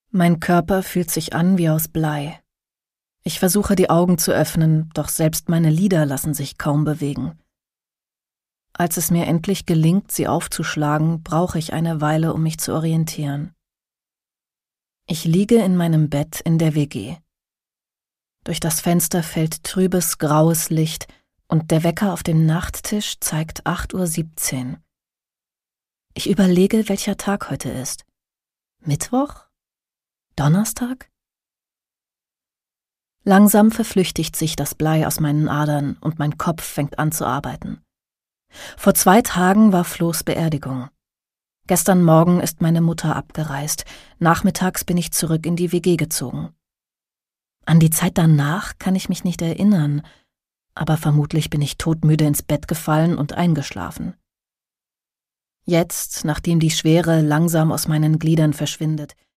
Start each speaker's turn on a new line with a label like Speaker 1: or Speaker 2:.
Speaker 1: Mein Körper fühlt sich an wie aus Blei. Ich versuche die Augen zu öffnen, doch selbst meine Lider lassen sich kaum bewegen. Als es mir endlich gelingt, sie aufzuschlagen, brauche ich eine Weile, um mich zu orientieren. Ich liege in meinem Bett in der WG. Durch das Fenster fällt trübes, graues Licht und der Wecker auf dem Nachttisch zeigt 8:17 Uhr. Ich überlege, welcher Tag heute ist. Mittwoch? Donnerstag? Langsam verflüchtigt sich das Blei aus meinen Adern und mein Kopf fängt an zu arbeiten. Vor 2 Tagen war Flo's Beerdigung. Gestern Morgen ist meine Mutter abgereist. Nachmittags bin ich zurück in die WG gezogen. An die Zeit danach kann ich mich nicht erinnern, aber vermutlich bin ich todmüde ins Bett gefallen und eingeschlafen. Jetzt, nachdem die Schwere langsam aus meinen Gliedern verschwindet,